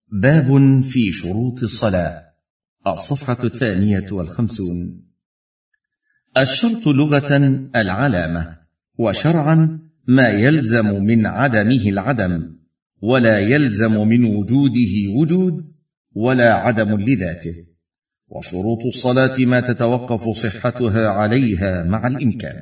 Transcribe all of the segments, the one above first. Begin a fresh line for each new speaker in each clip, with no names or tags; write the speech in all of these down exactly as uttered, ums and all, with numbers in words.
باب في شروط الصلاة. الصفحة الثانية والخمسون. الشرط لغة العلامة، وشرعا ما يلزم من عدمه العدم، ولا يلزم من وجوده وجود، ولا عدم لذاته. وشروط الصلاة ما تتوقف صحتها عليها مع الإمكان.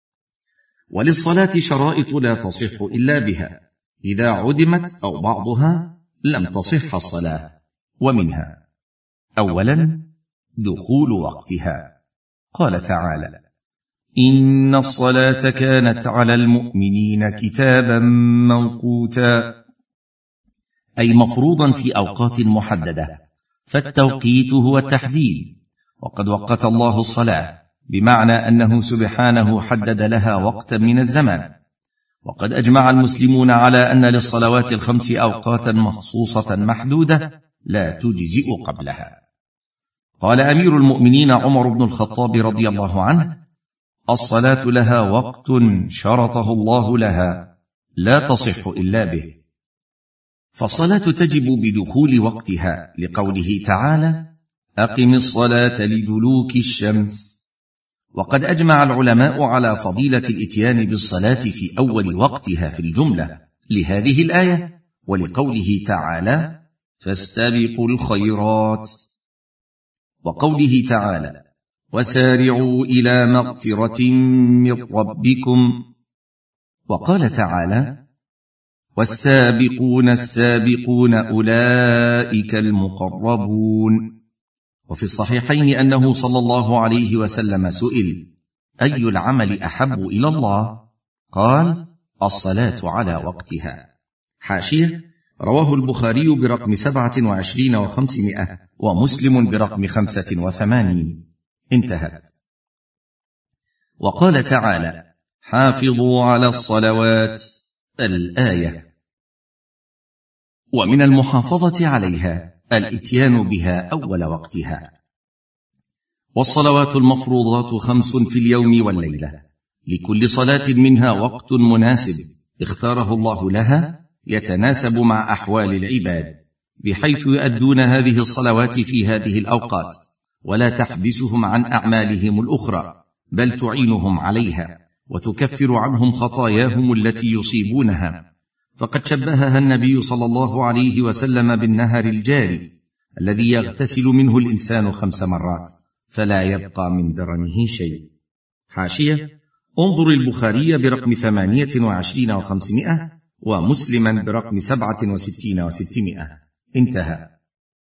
وللصلاة شرائط لا تصح إلا بها، إذا عدمت أو بعضها لم تصح الصلاة. ومنها: أولا دخول وقتها، قال تعالى: إن الصلاة كانت على المؤمنين كتابا موقوتا، أي مفروضا في أوقات محددة، فالتوقيت هو التحديد، وقد وقت الله الصلاة، بمعنى أنه سبحانه حدد لها وقتا من الزمان. وقد أجمع المسلمون على أن للصلوات الخمس أوقاتا مخصوصة محدودة لا تجزئ قبلها. قال أمير المؤمنين عمر بن الخطاب رضي الله عنه: الصلاة لها وقت شرطه الله لها، لا تصح إلا به. فالصلاة تجب بدخول وقتها، لقوله تعالى: أقم الصلاة لدلوك الشمس. وقد أجمع العلماء على فضيلة الإتيان بالصلاة في أول وقتها في الجملة، لهذه الآية، ولقوله تعالى: فاستبقوا الخيرات، وقوله تعالى: وسارعوا إلى مغفرة من ربكم. وقال تعالى: والسابقون السابقون أولئك المقربون. وفي الصحيحين أنه صلى الله عليه وسلم سئل: أي العمل أحب إلى الله؟ قال: الصلاة على وقتها. حاشية: رواه البخاري برقم سبعة وعشرين وخمسمائة، ومسلم برقم خمسة وثمانين. انتهت. وقال تعالى: حافظوا على الصلوات، الآية. ومن المحافظة عليها الإتيان بها أول وقتها. والصلوات المفروضات خمس في اليوم والليلة، لكل صلاة منها وقت مناسب اختاره الله لها، يتناسب مع أحوال العباد، بحيث يؤدون هذه الصلوات في هذه الأوقات، ولا تحبسهم عن أعمالهم الأخرى، بل تعينهم عليها، وتكفر عنهم خطاياهم التي يصيبونها. فقد شبهها النبي صلى الله عليه وسلم بالنهر الجاري الذي يغتسل منه الإنسان خمس مرات، فلا يبقى من درنه شيء. حاشية: انظر البخاري برقم ثمانية وعشرين وخمسمائة، ومسلما برقم سبعة وستين وستمائة. انتهى.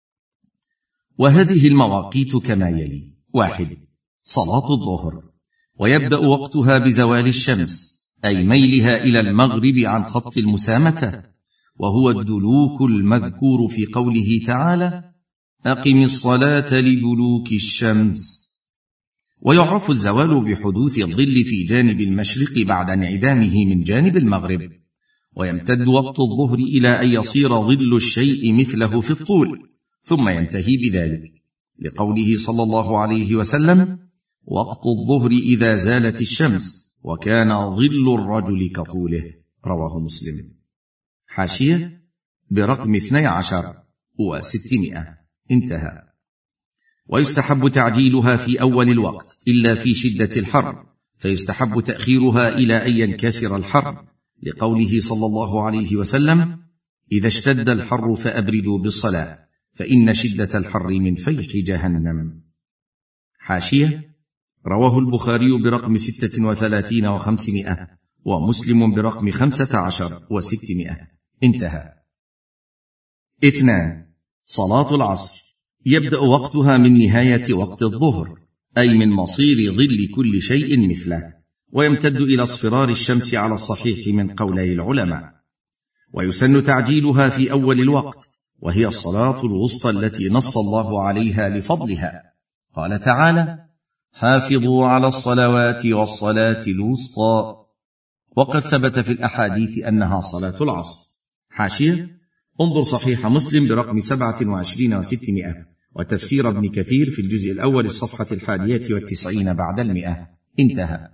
وهذه المواقيت كما يلي: واحد، صلاة الظهر، ويبدأ وقتها بزوال الشمس، أي ميلها إلى المغرب عن خط المسامة، وهو الدلوك المذكور في قوله تعالى: أقم الصلاة لدلوك الشمس. ويعرف الزوال بحدوث الظل في جانب المشرق بعد انعدامه من جانب المغرب، ويمتد وقت الظهر إلى أن يصير ظل الشيء مثله في الطول، ثم ينتهي بذلك، لقوله صلى الله عليه وسلم: وقت الظهر إذا زالت الشمس، وكان ظل الرجل كطوله، رواه مسلم. حاشية: برقم اثني عشر وستمائة. انتهى. ويستحب تعجيلها في أول الوقت إلا في شدة الحر، فيستحب تأخيرها إلى أن ينكسر الحر، لقوله صلى الله عليه وسلم: إذا اشتد الحر فأبردوا بالصلاة، فإن شدة الحر من فيح جهنم. حاشية: رواه البخاري برقم ستة وثلاثين وخمسمائة، ومسلم برقم خمسة عشر وستمائة. انتهى. اثنان، صلاة العصر، يبدأ وقتها من نهاية وقت الظهر، أي من مصير ظل كل شيء مثله، ويمتد إلى اصفرار الشمس على الصحيح من قولي العلماء. ويسن تعجيلها في أول الوقت، وهي الصلاة الوسطى التي نص الله عليها لفضلها. قال تعالى: حافظوا على الصلوات والصلاة الوسطى. وقد ثبت في الأحاديث أنها صلاة العصر. حاشية: انظر صحيح مسلم برقم سبعة وعشرين وستمائة، وتفسير ابن كثير في الجزء الأول الصفحة الحادية والتسعين بعد المئة. انتهى.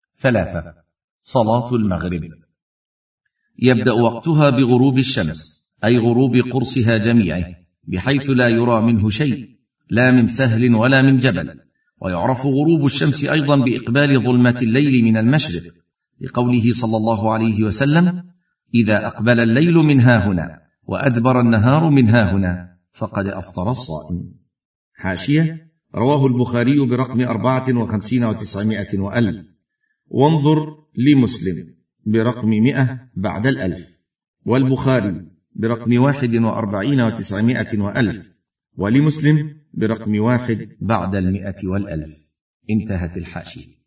ثلاثة، صلاة المغرب، يبدأ وقتها بغروب الشمس، أي غروب قرصها جميعه، بحيث لا يرى منه شيء، لا من سهل ولا من جبل. ويعرف غروب الشمس أيضا بإقبال ظلمة الليل من المشرق، لقوله صلى الله عليه وسلم: إذا أقبل الليل من هاهنا وأدبر النهار من هاهنا فقد أفطر الصائم. حاشية: رواه البخاري برقم أربعة وخمسين وتسعمائة وألف، وانظر لمسلم برقم مئة بعد الألف، والبخاري برقم واحد وأربعين وتسعمائة وألف، ولمسلم برقم واحد بعد المئة والألف. انتهت الحاشية.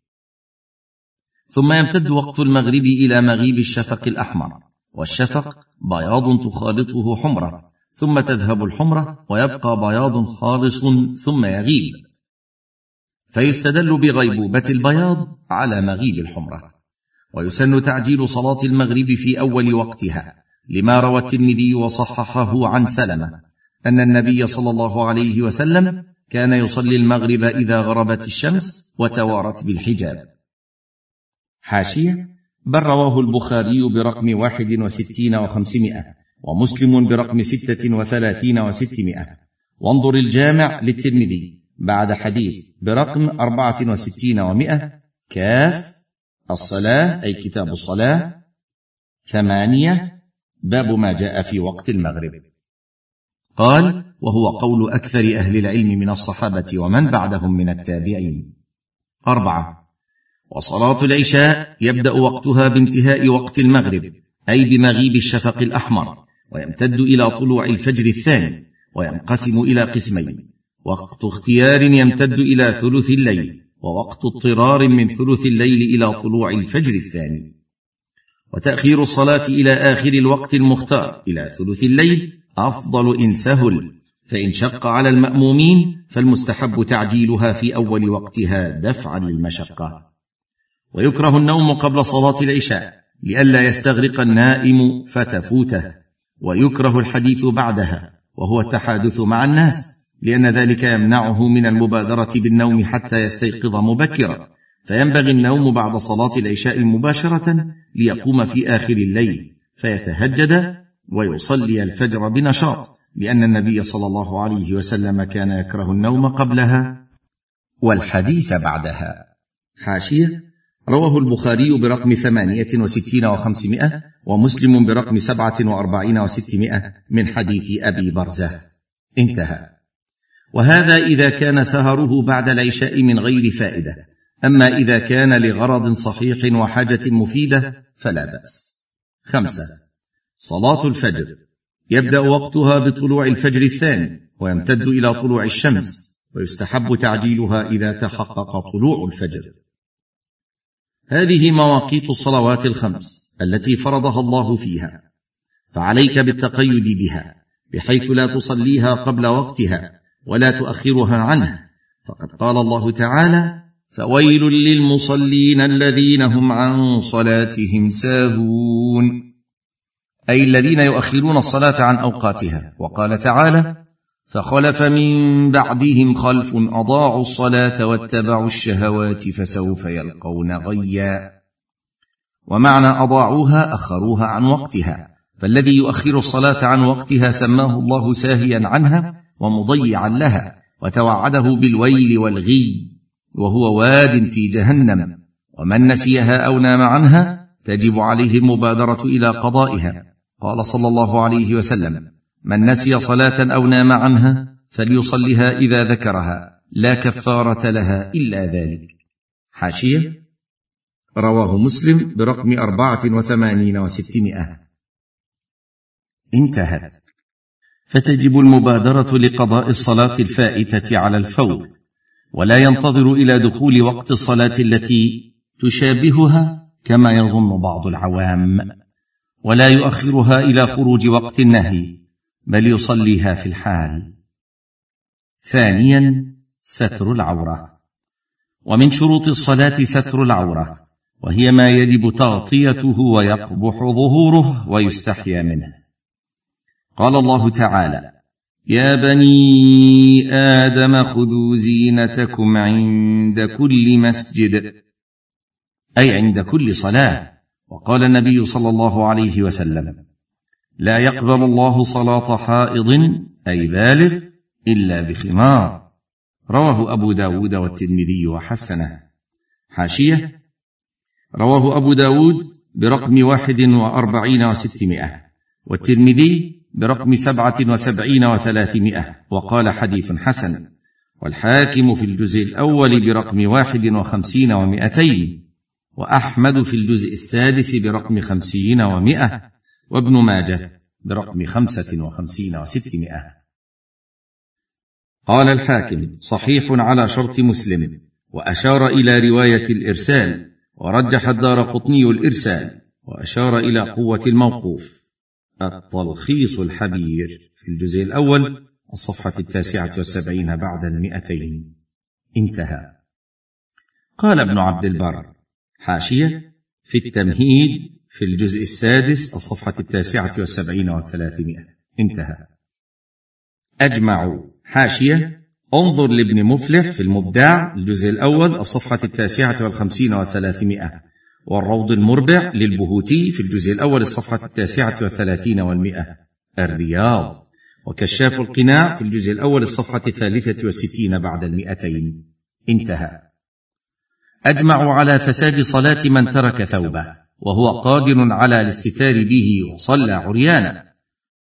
ثم يمتد وقت المغرب إلى مغيب الشفق الأحمر، والشفق بياض تخالطه حمرة، ثم تذهب الحمرة ويبقى بياض خالص ثم يغيب، فيستدل بغيبوبة البياض على مغيب الحمرة. ويسن تعجيل صلاة المغرب في أول وقتها، لما روى الترمذي وصححه عن سلمة أن النبي صلى الله عليه وسلم كان يصلي المغرب إذا غربت الشمس وتوارت بالحجاب. حاشية: بل رواه البخاري برقم واحد وستين وخمسمائة، ومسلم برقم ستة وثلاثين وستمائة. وانظر الجامع للترمذي بعد حديث برقم أربعة وستين ومائة، كاف الصلاة أي كتاب الصلاة، ثمانية، باب ما جاء في وقت المغرب. قال: وهو قول أكثر أهل العلم من الصحابة ومن بعدهم من التابعين. أربعة، وصلاة العشاء يبدأ وقتها بانتهاء وقت المغرب، أي بمغيب الشفق الأحمر، ويمتد إلى طلوع الفجر الثاني، وينقسم إلى قسمين: وقت اختيار يمتد إلى ثلث الليل، ووقت اضطرار من ثلث الليل إلى طلوع الفجر الثاني. وتأخير الصلاة إلى آخر الوقت المختار إلى ثلث الليل أفضل إن سهل، فإن شق على المأمومين فالمستحب تعجيلها في أول وقتها دفعا للمشقة. ويكره النوم قبل صلاة العشاء لئلا يستغرق النائم فتفوته. ويكره الحديث بعدها وهو التحادث مع الناس، لأن ذلك يمنعه من المبادرة بالنوم حتى يستيقظ مبكرا، فينبغي النوم بعد صلاة العشاء مباشرة ليقوم في آخر الليل فيتهجد ويصلي الفجر بنشاط، لأن النبي صلى الله عليه وسلم كان يكره النوم قبلها والحديث بعدها. حاشية: رواه البخاري برقم ثمانية وستين وخمسمائة، ومسلم برقم سبعة وأربعين وستمائة من حديث أبي برزة. انتهى. وهذا إذا كان سهره بعد العشاء من غير فائدة، أما إذا كان لغرض صحيح وحاجة مفيدة فلا بأس. خمسة، صلاة الفجر يبدأ وقتها بطلوع الفجر الثاني، ويمتد إلى طلوع الشمس، ويستحب تعجيلها إذا تحقق طلوع الفجر. هذه مواقيت الصلوات الخمس التي فرضها الله فيها، فعليك بالتقيد بها، بحيث لا تصليها قبل وقتها ولا تؤخرها عنه، فقد قال الله تعالى: فويل للمصلين الذين هم عن صلاتهم ساهون، أي الذين يؤخرون الصلاة عن أوقاتها. وقال تعالى: فخلف من بعدهم خلف أضاعوا الصلاة واتبعوا الشهوات فسوف يلقون غيا. ومعنى أضاعوها أخروها عن وقتها، فالذي يؤخر الصلاة عن وقتها سماه الله ساهيا عنها ومضيعا لها، وتوعده بالويل والغي، وهو واد في جهنم. ومن نسيها أو نام عنها تجب عليه المبادرة إلى قضائها. قال صلى الله عليه وسلم: من نسي صلاة أو نام عنها فليصلها إذا ذكرها، لا كفارة لها إلا ذلك. حاشية: رواه مسلم برقم أربعة وثمانين وستمائة. انتهت. فتجب المبادرة لقضاء الصلاة الفائتة على الفور، ولا ينتظر إلى دخول وقت الصلاة التي تشابهها كما يظن بعض العوام، ولا يؤخرها إلى خروج وقت النهي، بل يصليها في الحال. ثانيا، ستر العورة. ومن شروط الصلاة ستر العورة، وهي ما يجب تغطيته ويقبح ظهوره ويستحيا منه. قال الله تعالى: يا بني آدم خذوا زينتكم عند كل مسجد، أي عند كل صلاة. وقال النبي صلى الله عليه وسلم: لا يقبل الله صلاة حائض أي بالغ إلا بخمار. رواه أبو داود والترمذي وحسنه. حاشية: رواه أبو داود برقم واحد وأربعين وستمائة، والترمذي برقم سبعة وسبعين وثلاثمائة، وقال حديث حسن، والحاكم في الجزء الأول برقم واحد وخمسين ومائتين، وأحمد في الجزء السادس برقم خمسين ومائة، وابن ماجه برقم خمسة وخمسين وستمائة. قال الحاكم: صحيح على شرط مسلم، وأشار إلى رواية الإرسال، ورجح الدارقطني الإرسال، وأشار إلى قوة الموقوف. التلخيص الحبير في الجزء الأول الصفحة التاسعة والسبعين بعد المئتين. انتهى. قال ابن عبد البر: حاشية: في التمهيد في الجزء السادس الصفحة التاسعة والسبعين والثلاثمائة. انتهى. أجمعوا. حاشية: انظر لابن مفلح في المبدع الجزء الأول الصفحة التاسعة والخمسين والثلاثمائة، والروض المربع للبهوتي في الجزء الأول الصفحة التاسعة والثلاثين والمئة. الرياض. وكشاف القناع في الجزء الأول الصفحة الثالثة والستين بعد المئتين. انتهى. أجمعوا على فساد صلاة من ترك ثوبه وهو قادر على الاستتار به وصلى عريانا،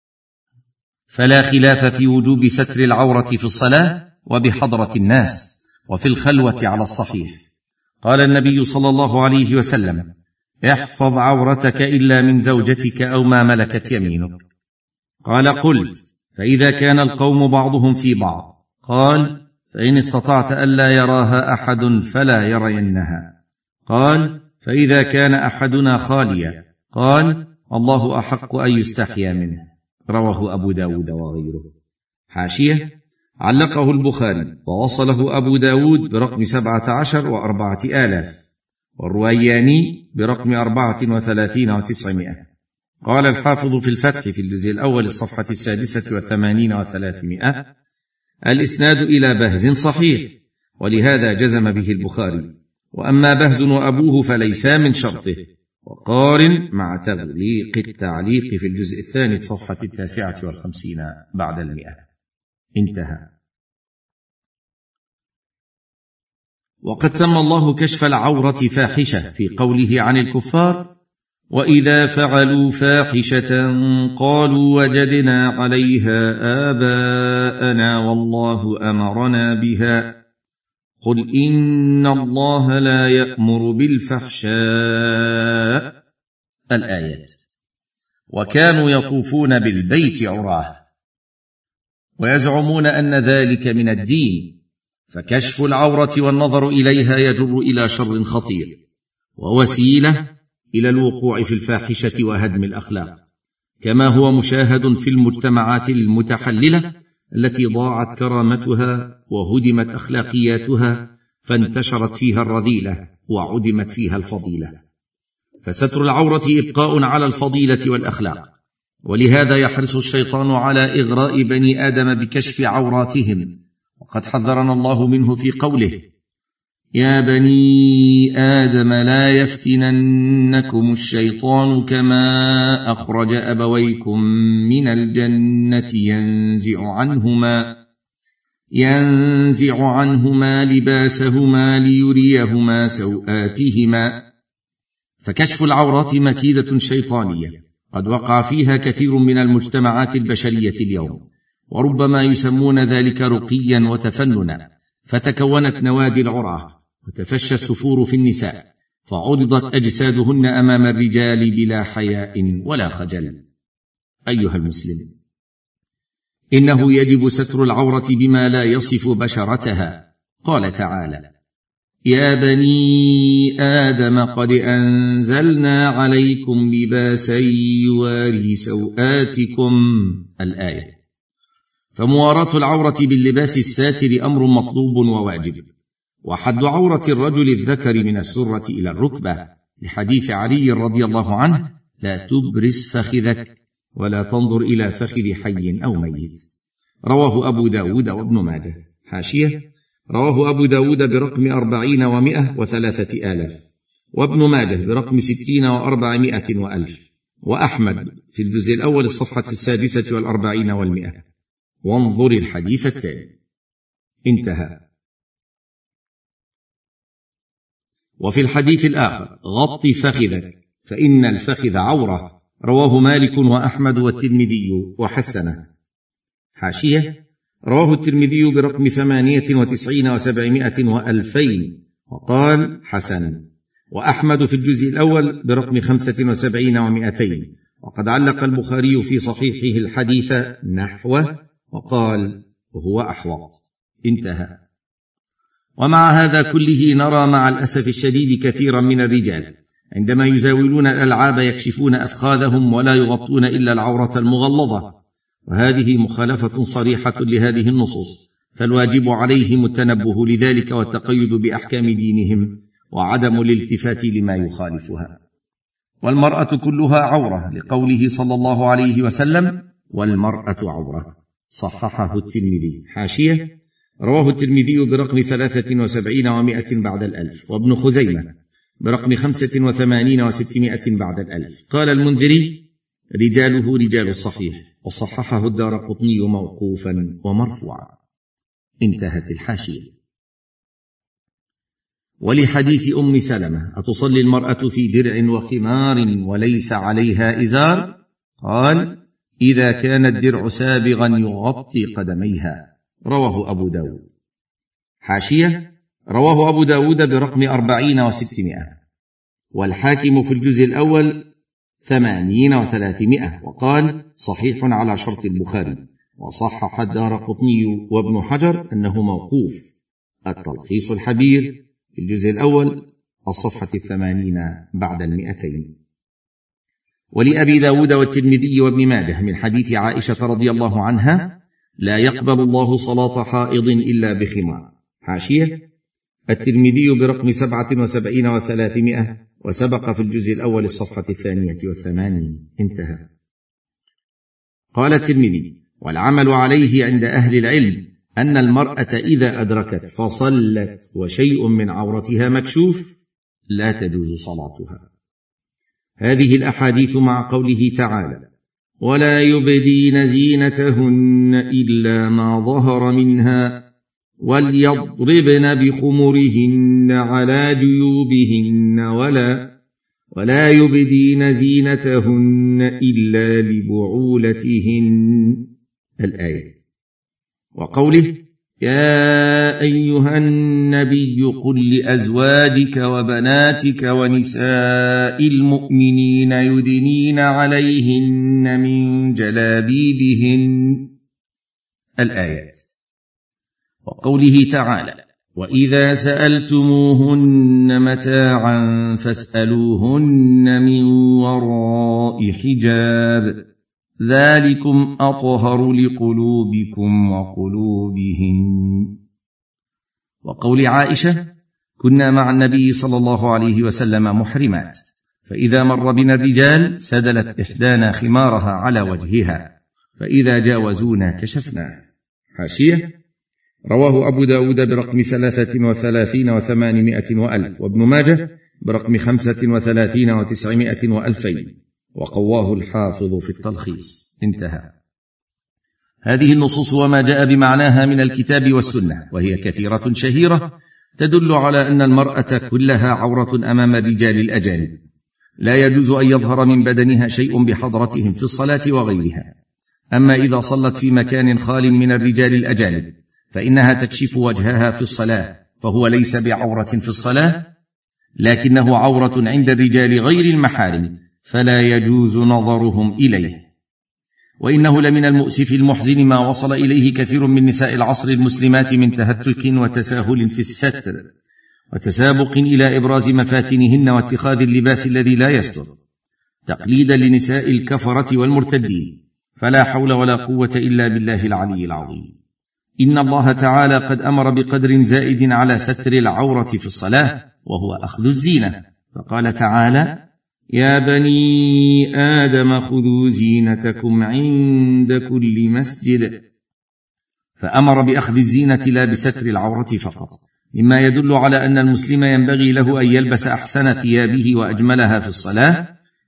فلا خلاف في وجوب ستر العورة في الصلاة وبحضرة الناس وفي الخلوة على الصحيح. قال النبي صلى الله عليه وسلم: احفظ عورتك إلا من زوجتك أو ما ملكت يمينك. قال: قلت: فإذا كان القوم بعضهم في بعض؟ قال: فإن استطعت ألا يراها أحد فلا يرينها. قال: فإذا كان أحدنا خاليا؟ قال: الله أحق أن يستحيا منه. رواه أبو داود وغيره. حاشية: علقه البخاري ووصله أبو داود برقم سبعة عشر وأربعة آلاف، والروياني برقم أربعة وثلاثين وتسعمائة. قال الحافظ في الفتح في الجزء الأول الصفحة السادسة والثمانين وثلاثمائة: الإسناد إلى بهز صحيح، ولهذا جزم به البخاري، وأما بهز وأبوه فليسا من شرطه. وقارن مع تغليق التعليق في الجزء الثاني صفحة التاسعة والخمسين بعد المئة. انتهى. وقد سمى الله كشف العورة فاحشة في قوله عن الكفار: وإذا فعلوا فاحشة قالوا وجدنا عليها آباءنا والله أمرنا بها، قل إن الله لا يأمر بالفحشاء. الآيات. وكانوا يطوفون بالبيت عراه ويزعمون أن ذلك من الدين، فكشف العورة والنظر إليها يجر إلى شر خطير ووسيلة إلى الوقوع في الفاحشة وهدم الأخلاق، كما هو مشاهد في المجتمعات المتحللة التي ضاعت كرامتها وهدمت أخلاقياتها، فانتشرت فيها الرذيلة وعدمت فيها الفضيلة. فستر العورة إبقاء على الفضيلة والأخلاق، ولهذا يحرص الشيطان على إغراء بني آدم بكشف عوراتهم، وقد حذرنا الله منه في قوله: يا بني آدم لا يفتننكم الشيطان كما أخرج أبويكم من الجنة ينزع عنهما ينزع عنهما لباسهما ليريهما سوآتهما. فكشف العورات مكيدة شيطانية قد وقع فيها كثير من المجتمعات البشرية اليوم، وربما يسمون ذلك رقيا وتفننا، فتكونت نوادي العراه وتفشى السفور في النساء، فعرضت أجسادهن أمام الرجال بلا حياء ولا خجل. أيها المسلم، إنه يجب ستر العورة بما لا يصف بشرتها. قال تعالى: يا بني آدم قد أنزلنا عليكم لباسا يواري سوآتكم. الآية. فمواراة العورة باللباس الساتر أمر مطلوب وواجب، وحد عورة الرجل الذكر من السرة إلى الركبة، لحديث علي رضي الله عنه: لا تبرز فخذك ولا تنظر إلى فخذ حي أو ميت. رواه أبو داود وابن ماجه. حاشية: رواه أبو داود برقم أربعين ومائة وثلاثة آلاف، وابن ماجه برقم ستين وأربعمائة وألف، وأحمد في الجزء الأول الصفحة السادسة والأربعين والمئة، وانظر الحديث التالي. انتهى. وفي الحديث الآخر: غط فخذك فإن الفخذ عورة، رواه مالك وأحمد والترمذي وحسنه. حاشية: رواه الترمذي برقم ثمانية وتسعين وسبعمائة وألفين وقال حسن، وأحمد في الجزء الأول برقم خمسة وسبعين ومائتين، وقد علق البخاري في صحيحه الحديث نحوه وقال هو أحوط. انتهى. ومع هذا كله نرى مع الأسف الشديد كثيرا من الرجال عندما يزاولون الألعاب يكشفون أفخاذهم ولا يغطون إلا العورة المغلظة، وهذه مخالفة صريحة لهذه النصوص، فالواجب عليهم التنبه لذلك والتقيد بأحكام دينهم وعدم الالتفات لما يخالفها. والمرأة كلها عورة، لقوله صلى الله عليه وسلم: والمرأة عورة، صححه الترمذي. حاشية: رواه الترمذي برقم ثلاثة وسبعين ومائة بعد الألف، وابن خزيمة برقم خمسة وثمانين وستمائة بعد الألف. قال المنذري: رجاله رجال الصحيح، وصححه الدارقطني موقوفا ومرفوعا. انتهت الحاشية. ولحديث أم سلمة: أتصلي المرأة في درع وخمار وليس عليها إزار؟ قال: إذا كان الدرع سابغا يغطي قدميها، رواه أبو داود. حاشية: رواه أبو داود برقم أربعين وستمائة، والحاكم في الجزء الأول ثمانين وثلاثمائة، وقال صحيح على شرط البخاري، وصحح الدارقطني وابن حجر أنه موقوف. التلخيص الحبير في الجزء الأول الصفحة الثمانين بعد المئتين. ولأبي داود والترمذي وابن ماجه من حديث عائشة رضي الله عنها: لا يقبل الله صلاة حائض إلا بخمار. حاشية: الترمذي برقم سبعة وسبعين وثلاثمائة، وسبق في الجزء الأول الصفحة الثانية والثمانين. انتهى. قال الترمذي: والعمل عليه عند أهل العلم أن المرأة إذا أدركت فصلت وشيء من عورتها مكشوف لا تجوز صلاتها. هذه الأحاديث مع قوله تعالى: ولا يبدين زينتهن إلا ما ظهر منها وليضربن بخمرهن على جيوبهن ولا ولا يبدين زينتهن إلا لبعولتهن، الآية. وقوله: يا أيها النبي قل لأزواجك وبناتك ونساء المؤمنين يدنين عليهن من جلابيبهن، الآيات. وقوله تعالى: وإذا سألتموهن متاعا فاسألوهن من وراء حجاب ذلكم أطهر لقلوبكم وقلوبهن. وقول عائشة: كنا مع النبي صلى الله عليه وسلم محرمات، فإذا مر بنا الرجال سدلت إحدانا خمارها على وجهها، فإذا جاوزونا كشفنا. حاشية: رواه أبو داود برقم ثلاثة وثلاثين وثمانمائة وألف، وابن ماجه برقم خمسة وثلاثين وتسعمائة وألفين، وقواه الحافظ في التلخيص. انتهى. هذه النصوص وما جاء بمعناها من الكتاب والسنة، وهي كثيرة شهيرة، تدل على أن المرأة كلها عورة أمام الرجال الأجانب، لا يجوز أن يظهر من بدنها شيء بحضرتهم في الصلاة وغيرها. أما إذا صلت في مكان خال من الرجال الأجانب فإنها تكشف وجهها في الصلاة، فهو ليس بعورة في الصلاة، لكنه عورة عند الرجال غير المحارم، فلا يجوز نظرهم إليه. وإنه لمن المؤسف المحزن ما وصل إليه كثير من نساء العصر المسلمات من تهتك وتساهل في الستر وتسابق إلى إبراز مفاتنهن واتخاذ اللباس الذي لا يستر، تقليدا لنساء الكفرة والمرتدين، فلا حول ولا قوة إلا بالله العلي العظيم. إن الله تعالى قد أمر بقدر زائد على ستر العورة في الصلاة، وهو أخذ الزينة، فقال تعالى: يا بني آدم خذوا زينتكم عند كل مسجد، فأمر بأخذ الزينة لا بستر العورة فقط، مما يدل على أن المسلم ينبغي له أن يلبس أحسن ثيابه وأجملها في الصلاة،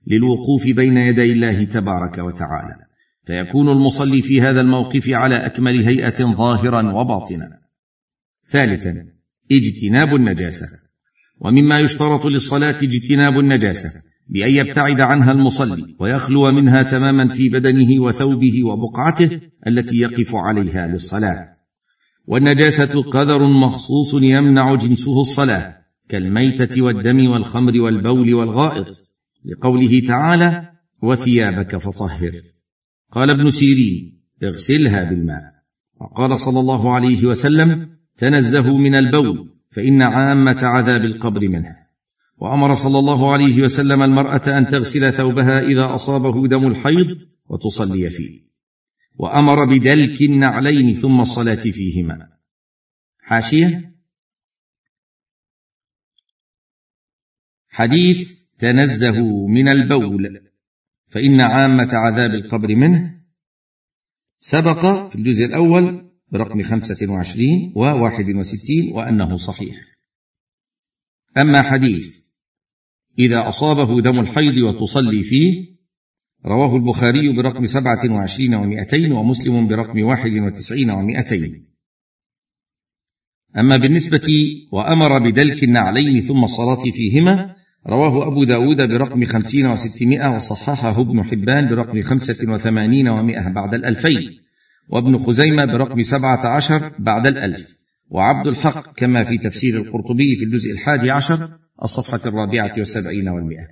للوقوف بين يدي الله تبارك وتعالى، فيكون المصلي في هذا الموقف على أكمل هيئة ظاهرا وباطنا. ثالثا، اجتناب النجاسة. ومما يشترط للصلاة اجتناب النجاسة بأن يبتعد عنها المصلي ويخلو منها تماما في بدنه وثوبه وبقعته التي يقف عليها للصلاة. والنجاسة قدر مخصوص يمنع جنسه الصلاة، كالميتة والدم والخمر والبول والغائط، لقوله تعالى: وثيابك فطهر. قال ابن سيرين: اغسلها بالماء. وقال صلى الله عليه وسلم: تنزهوا من البول فإن عامة عذاب القبر منه. وأمر صلى الله عليه وسلم المرأة أن تغسل ثوبها إذا أصابه دم الحيض وتصلي فيه، وأمر بدلك النعلين ثم الصلاة فيهما. حاشية: حديث تنزهوا من البول فإن عامة عذاب القبر منه سبق في الجزء الأول برقم خمسة وعشرين وواحد وستين وأنه صحيح. أما حديث إذا أصابه دم الحيض وتصلي فيه رواه البخاري برقم سبعة وعشرين ومئتين ومسلم برقم واحد وتسعين ومئتين. أما بالنسبة وأمر بدلك النعلين ثم الصلاة فيهما رواه أبو داود برقم خمسين وستمائة وصححه ابن حبان برقم خمسة وثمانين ومئة بعد الألفين، وابن خزيمة برقم سبعة عشر بعد الألف، وعبد الحق كما في تفسير القرطبي في الجزء الحادي عشر الصفحة الرابعة والسبعين والمئة.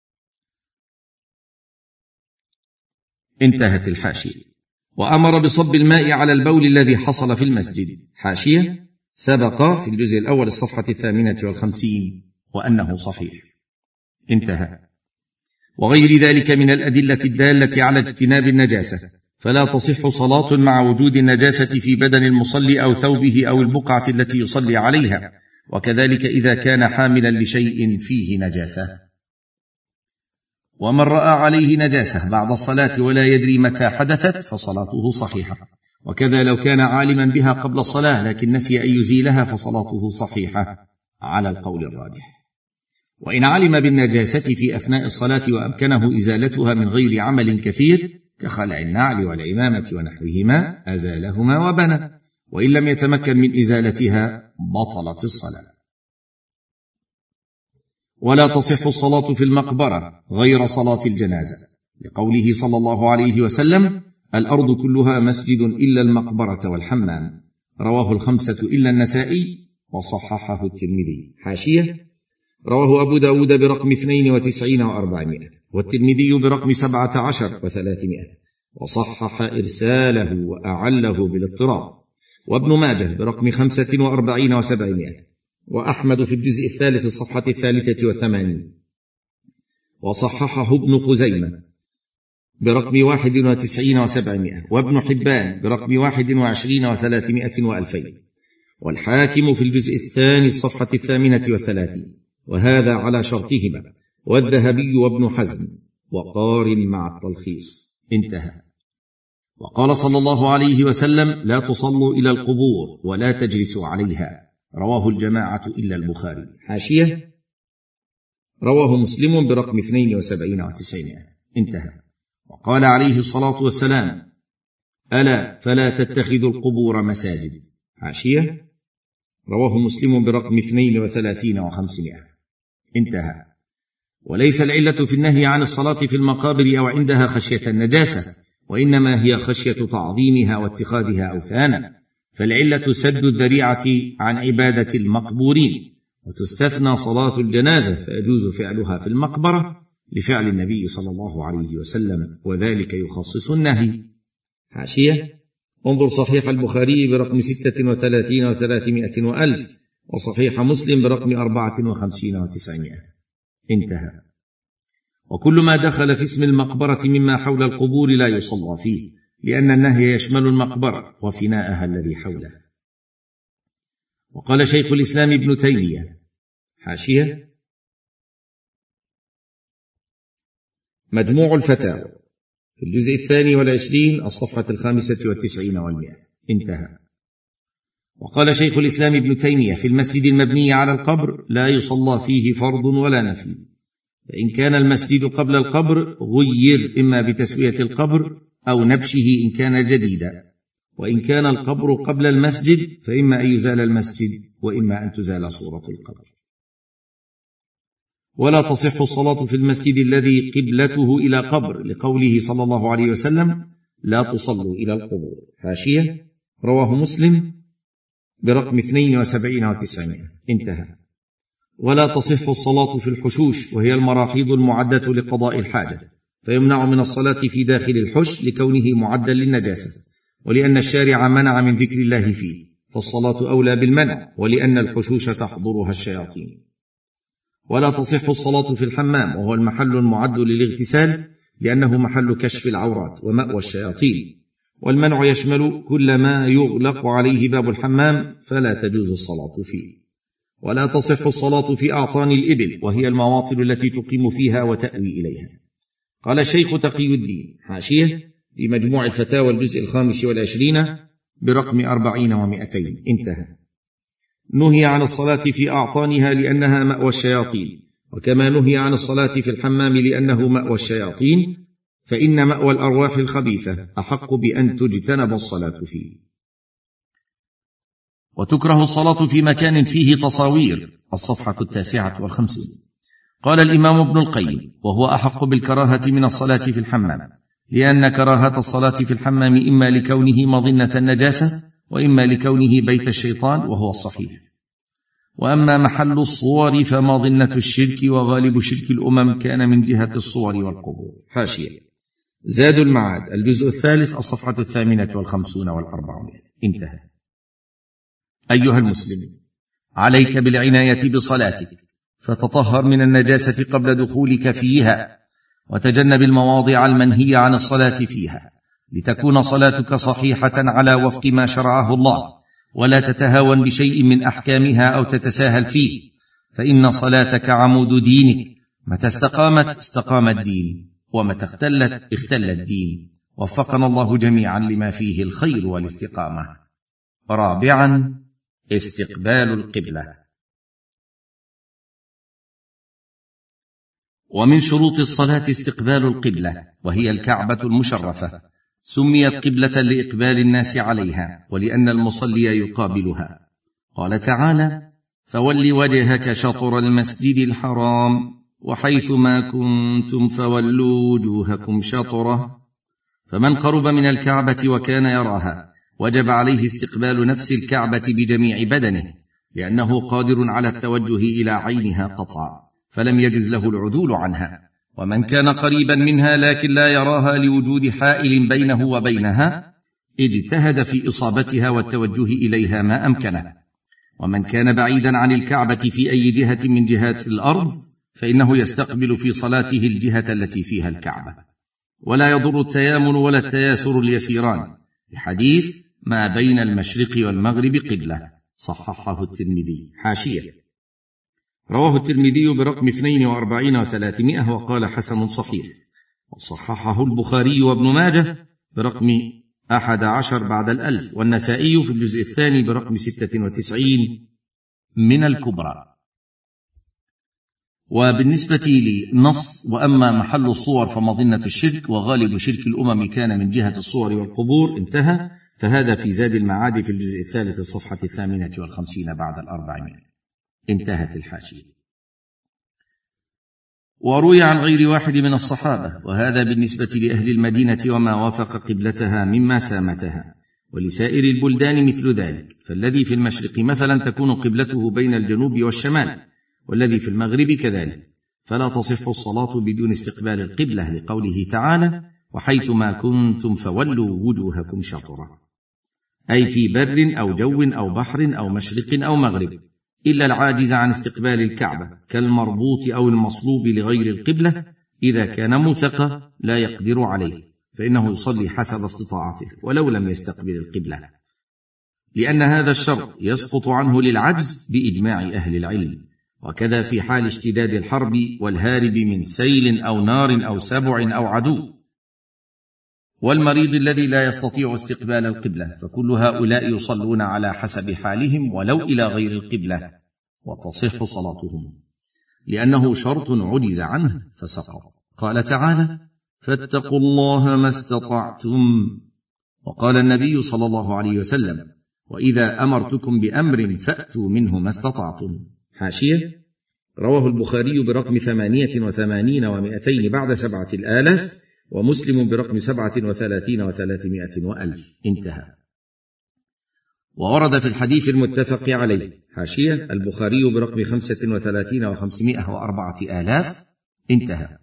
انتهت الحاشية. وأمر بصب الماء على البول الذي حصل في المسجد. حاشية: سبق في الجزء الأول الصفحة الثامنة والخمسين وأنه صحيح. انتهى. وغير ذلك من الأدلة الدالة على اجتناب النجاسة، فلا تصح صلاة مع وجود النجاسة في بدن المصلي أو ثوبه أو البقعة التي يصلي عليها، وكذلك إذا كان حاملا لشيء فيه نجاسة. ومن رأى عليه نجاسة بعد الصلاة ولا يدري متى حدثت فصلاته صحيحة، وكذا لو كان عالما بها قبل الصلاة لكن نسي أن يزيلها فصلاته صحيحة على القول الراجح. وإن علم بالنجاسة في أثناء الصلاة وأمكنه إزالتها من غير عمل كثير كخلع النعل والعمامة ونحوهما أزالهما وبنى، وإن لم يتمكن من إزالتها بطلت الصلاة. ولا تصح الصلاة في المقبرة غير صلاة الجنازة، لقوله صلى الله عليه وسلم: الأرض كلها مسجد إلا المقبرة والحمام. رواه الخمسة إلا النسائي وصححه الترمذي. حاشية: رواه أبو داود برقم اثنين وتسعين وأربعمائة، والترمذي برقم سبعة عشر وثلاثمائة، وصحح إرساله وأعله بالاضطراب، وابن ماجه برقم خمسة وأربعين وسبعمائة، وأحمد في الجزء الثالث الصفحة الثالثة والثمانين، وصححه ابن خزيمة برقم واحد وتسعين وسبعمائة، وابن حبان برقم واحد وعشرين وثلاثمائة وألفين، والحاكم في الجزء الثاني الصفحة الثامنة والثلاثين، وهذا على شرطهما، والذهبي وابن حزم، وقارن مع التلخيص. انتهى. وقال صلى الله عليه وسلم: لا تصلوا إلى القبور ولا تجلسوا عليها. رواه الجماعة إلا البخاري. حاشية: رواه مسلم برقم اثنين وسبعين وتسعين. انتهى. وقال عليه الصلاة والسلام: ألا فلا تتخذوا القبور مساجد. حاشية: رواه مسلم برقم اثنين وثلاثين وخمسمائة. انتهى. وليس العلة في النهي عن الصلاة في المقابر أو عندها خشية النجاسة، وإنما هي خشية تعظيمها واتخاذها أوثانا، فالعلة سد الذريعة عن عبادة المقبورين، وتستثنى صلاة الجنازة فيجوز فعلها في المقبرة لفعل النبي صلى الله عليه وسلم، وذلك يخصص النهي. حاشية: انظر صحيح البخاري برقم ستة وثلاثين وثلاثمائة وألف، وصحيح مسلم برقم أربعة وخمسين وتسعمائة. انتهى. وكل ما دخل في اسم المقبرة مما حول القبور لا يصلى فيه، لأن النهي يشمل المقبرة وفناءها الذي حولها. وقال شيخ الإسلام ابن تيمية: حاشية: مجموع الفتاوى في الجزء الثاني والعشرين الصفحة الخامسة والتسعين والمئة. انتهى. وقال شيخ الإسلام ابن تيمية: في المسجد المبني على القبر لا يصلى فيه فرض ولا نفل، فإن كان المسجد قبل القبر غير إما بتسوية القبر أو نبشه إن كان جديدا، وإن كان القبر قبل المسجد فإما أن يزال المسجد وإما أن تزال صورة القبر. ولا تصح الصلاة في المسجد الذي قبلته إلى قبر، لقوله صلى الله عليه وسلم: لا تصلوا إلى القبور. حاشية: رواه مسلم برقم اثنين وسبعين وتسعمائة. انتهى. ولا تصح الصلاة في الحشوش، وهي المراحيض المعدة لقضاء الحاجة، فيمنع من الصلاة في داخل الحش لكونه معدا للنجاسة، ولأن الشارع منع من ذكر الله فيه، فالصلاة أولى بالمنع، ولأن الحشوش تحضرها الشياطين. ولا تصح الصلاة في الحمام، وهو المحل المعد للاغتسال، لأنه محل كشف العورات ومأوى الشياطين، والمنع يشمل كل ما يغلق عليه باب الحمام فلا تجوز الصلاة فيه. ولا تصح الصلاة في أعطان الإبل، وهي المواطن التي تقيم فيها وتأوي إليها. قال الشيخ تقي الدين، حاشية، في مجموع الفتاوى الجزء الخامس والعشرين برقم أربعين ومائتين. انتهى. نهي عن الصلاة في أعطانها لأنها مأوى الشياطين، وكما نهي عن الصلاة في الحمام لأنه مأوى الشياطين، فإن مأوى الأرواح الخبيثة أحق بأن تجتنب الصلاة فيه. وتكره الصلاة في مكان فيه تصاوير، الصفحة التاسعة والخمسون. قال الإمام ابن القيم: وهو أحق بالكراهة من الصلاة في الحمام، لأن كراهة الصلاة في الحمام إما لكونه مظنة النجاسة، وإما لكونه بيت الشيطان، وهو الصحيح. وأما محل الصور فمظنة الشرك، وغالب شرك الأمم كان من جهة الصور والقبور. حاشية: زاد المعاد الجزء الثالث الصفحة الثامنة والخمسون والأربعون. انتهى. أيها المسلم، عليك بالعناية بصلاتك، فتطهر من النجاسة قبل دخولك فيها، وتجنب المواضع المنهي عن الصلاة فيها، لتكون صلاتك صحيحة على وفق ما شرعه الله، ولا تتهاون بشيء من أحكامها أو تتساهل فيه، فإن صلاتك عمود دينك، متى استقامت استقام الدين، ومتى اختلت اختل الدين. وفقنا الله جميعا لما فيه الخير والاستقامة. رابعا: استقبال القبلة. ومن شروط الصلاة استقبال القبلة، وهي الكعبة المشرفة، سميت قبلة لإقبال الناس عليها، ولأن المصلي يقابلها. قال تعالى: فول وجهك شطر المسجد الحرام وحيث ما كنتم فولوا وجوهكم شطره. فمن قرب من الكعبة وكان يراها وجب عليه استقبال نفس الكعبة بجميع بدنه، لأنه قادر على التوجه إلى عينها قطعا، فلم يجز له العدول عنها. ومن كان قريبا منها لكن لا يراها لوجود حائل بينه وبينها، اجتهد في إصابتها والتوجه إليها ما أمكنه. ومن كان بعيدا عن الكعبة في أي جهة من جهات الأرض، فإنه يستقبل في صلاته الجهة التي فيها الكعبة. ولا يضر التيامن ولا التياسر اليسيران، لحديث: ما بين المشرق والمغرب قبلة، صححه الترمذي. حاشية: رواه الترمذي برقم اثنين وأربعين وثلاثمائة، وقال: حسن صحيح. وصححه البخاري وابن ماجه برقم أحد عشر بعد الألف، والنسائي في الجزء الثاني برقم ستة وتسعين من الكبرى. وبالنسبة لنص: وأما محل الصور فمظنة الشرك، وغالب شرك الأمم كان من جهة الصور والقبور، انتهى. فهذا في زاد المعاد في الجزء الثالث الصفحة الثامنة والخمسين بعد الأربعمائة. انتهت الحاشية. وروي عن غير واحد من الصحابة، وهذا بالنسبة لأهل المدينة وما وافق قبلتها مما سامتها، ولسائر البلدان مثل ذلك. فالذي في المشرق مثلا تكون قبلته بين الجنوب والشمال، والذي في المغرب كذلك، فلا تصح الصلاة بدون استقبال القبلة، لقوله تعالى: وحيث ما كنتم فولوا وجوهكم شطرة، أي في بر أو جو أو بحر أو مشرق أو مغرب، إلا العاجز عن استقبال الكعبة كالمربوط أو المصلوب لغير القبلة، إذا كان موثق لا يقدر عليه، فإنه يصلي حسب استطاعته ولو لم يستقبل القبلة، لأن هذا الشرط يسقط عنه للعجز بإجماع أهل العلم. وكذا في حال اشتداد الحرب والهارب من سيل أو نار أو سبع أو عدو، والمريض الذي لا يستطيع استقبال القبلة، فكل هؤلاء يصلون على حسب حالهم ولو إلى غير القبلة، وتصح صلاتهم. لأنه شرط عجز عنه فسقط. قال تعالى: فاتقوا الله ما استطعتم. وقال النبي صلى الله عليه وسلم: وإذا أمرتكم بأمر فأتوا منه ما استطعتم. حاشية: رواه البخاري برقم ثمانية وثمانين ومائتين بعد سبعة الآلاف، ومسلم برقم سبعة وثلاثين وثلاثمائة وألف. انتهى. وورد في الحديث المتفق عليه. حاشية: البخاري برقم خمسة وثلاثين وخمسمائة وأربعة آلاف. انتهى.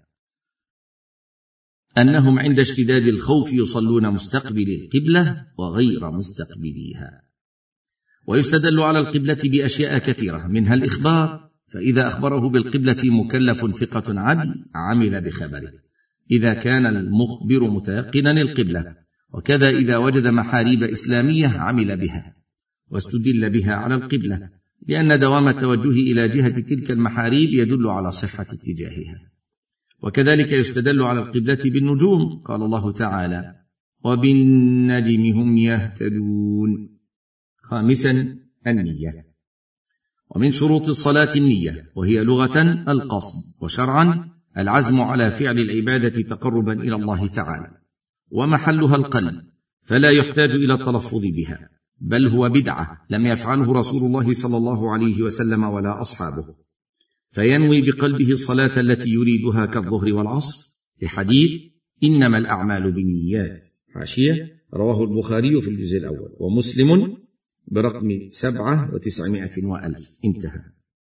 أنهم عند اشتداد الخوف يصلون مستقبل القبلة وغير مستقبليها. ويستدل على القبلة بأشياء كثيرة، منها الإخبار، فإذا أخبره بالقبلة مكلف ثقة عدل عمل بخبره إذا كان المخبر متيقنا القبلة، وكذا إذا وجد محاريب إسلامية عمل بها، واستدل بها على القبلة لأن دوام التوجه إلى جهة تلك المحاريب يدل على صحة اتجاهها. وكذلك يستدل على القبلة بالنجوم، قال الله تعالى: وبالنجم هم يهتدون. خامسا النية. ومن شروط الصلاة النية، وهي لغة القصد، وشرعا العزم على فعل العبادة تقربا إلى الله تعالى، ومحلها القلب، فلا يحتاج إلى التلفظ بها، بل هو بدعة لم يفعله رسول الله صلى الله عليه وسلم ولا أصحابه، فينوي بقلبه الصلاة التي يريدها كالظهر والعصر، لحديث إنما الأعمال بالنيات. حاشية: رواه البخاري في الجزء الأول، ومسلم برقم سبعة وتسعمائة وألف. انتهى.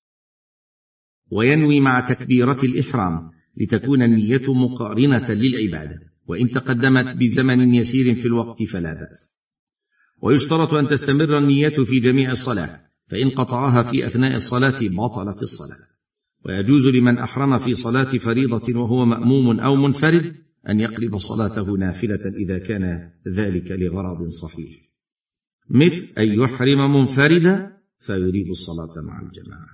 وينوي مع تكبيرة الإحرام لتكون النية مقارنة للعبادة، وإن تقدمت بزمن يسير في الوقت فلا بأس. ويشترط أن تستمر النية في جميع الصلاة، فإن قطعها في أثناء الصلاة بطلت الصلاة. ويجوز لمن أحرم في صلاة فريضة وهو مأموم أو منفرد أن يقلب صلاته نافلة إذا كان ذلك لغرض صحيح، مثل أن يحرم منفردا فيريد الصلاة مع الجماعة.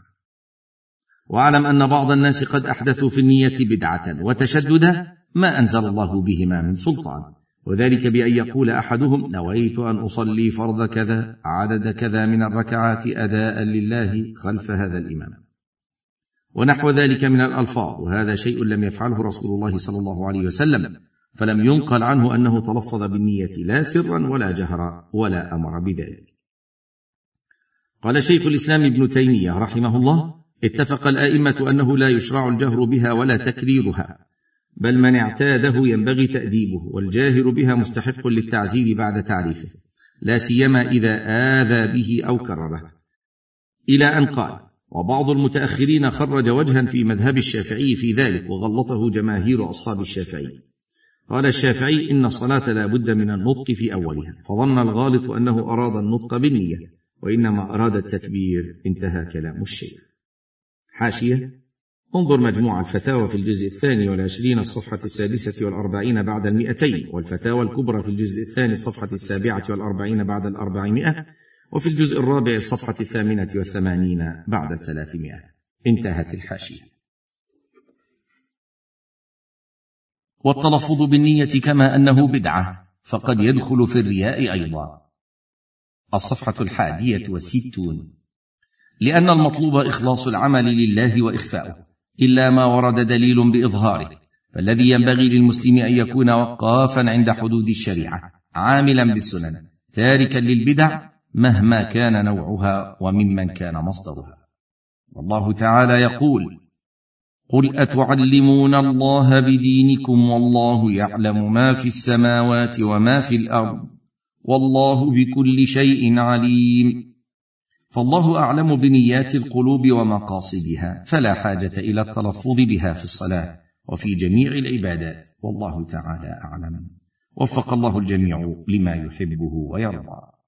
واعلم أن بعض الناس قد أحدثوا في النية بدعة وتشددا ما أنزل الله بهما من سلطان، وذلك بأن يقول أحدهم: نويت أن أصلي فرض كذا عدد كذا من الركعات أداء لله خلف هذا الإمام، ونحو ذلك من الألفاظ، وهذا شيء لم يفعله رسول الله صلى الله عليه وسلم، فلم ينقل عنه أنه تلفظ بالنية لا سرا ولا جهرا ولا أمر بذلك. قال شيخ الإسلام ابن تيمية رحمه الله: اتفق الآئمة أنه لا يشرع الجهر بها ولا تكريرها، بل من اعتاده ينبغي تأديبه، والجاهر بها مستحق للتعزير بعد تعريفه، لا سيما إذا آذى به أو كرره، إلى أن قال: وبعض المتأخرين خرج وجها في مذهب الشافعي في ذلك، وغلطه جماهير أصحاب الشافعي. قال الشافعي: إن الصلاة لا بد من النطق في أولها، فظن الغالط أنه أراد النطق بالنية، وإنما أراد التكبير. انتهى كلام الشيخ. حاشية: انظر مجموع الفتاوى في الجزء الثاني والعشرين الصفحة السادسة والأربعين بعد المئتين، والفتاوى الكبرى في الجزء الثاني الصفحة السابعة والأربعين بعد الأربعمائة، وفي الجزء الرابع الصفحة الثامنة والثمانين بعد الثلاثمائة. انتهت الحاشية. والتلفظ بالنية كما أنه بدعة فقد يدخل في الرياء أيضا. الصفحة الحادية والستون. لأن المطلوب إخلاص العمل لله وإخفاؤه، إلا ما ورد دليل بإظهاره، فالذي ينبغي للمسلم أن يكون وقافا عند حدود الشريعة، عاملا بالسنن، تاركا للبدع مهما كان نوعها وممن كان مصدرها. والله تعالى يقول: قل أتعلمون الله بدينكم والله يعلم ما في السماوات وما في الأرض والله بكل شيء عليم. فالله أعلم بنيات القلوب ومقاصدها، فلا حاجة إلى التلفظ بها في الصلاة وفي جميع العبادات، والله تعالى أعلم. وفق الله الجميع لما يحبه ويرضى.